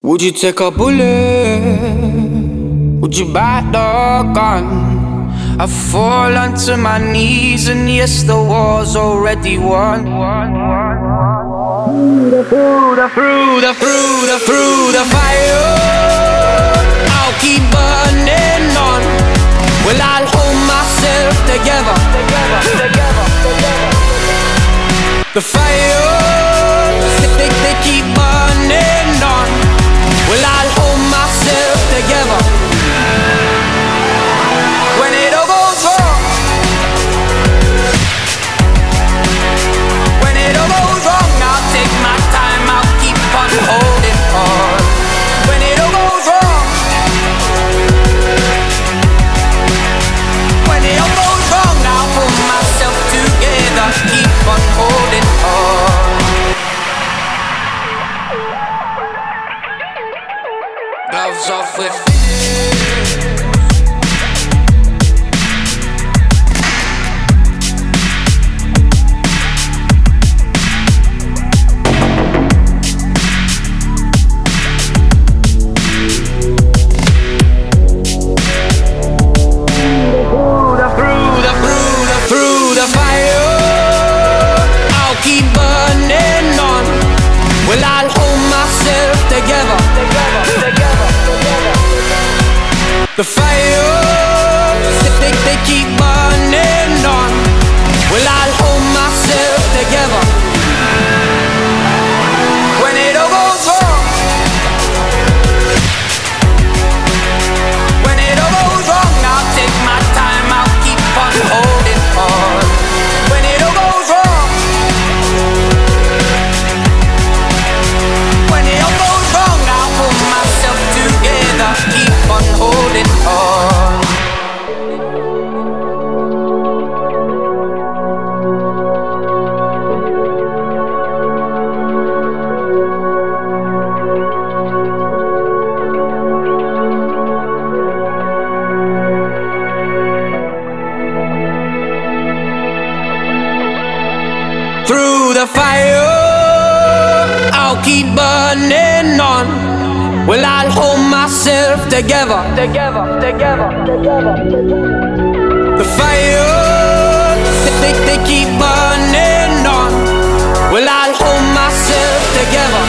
Would you take a bullet? Would you buy the gun? I fall onto my knees and yes, the war's already won. Through the fire, I'll keep burning on. Well, I'll hold myself together. The fire, they keep burning on. Well, I'll hold myself together. When it all goes wrong, when it all goes wrong, I'll take my time, I'll keep on holding on. When it all goes wrong, when it all goes wrong, I'll pull myself together, keep on holding on. Gloves off with through the fire, I'll keep burning on. Well, I'll hold myself together. The fire, they keep burning on. Well, I'll hold myself together. When it all goes wrong, when it all goes wrong, I'll take my time, I'll keep on holding on. When it all goes wrong, when it all goes wrong, I'll pull myself together, keep on holding on. Through the fire, I'll keep burning on. Well, I'll hold myself together. The fire, they keep burning on. Well, I'll hold myself together.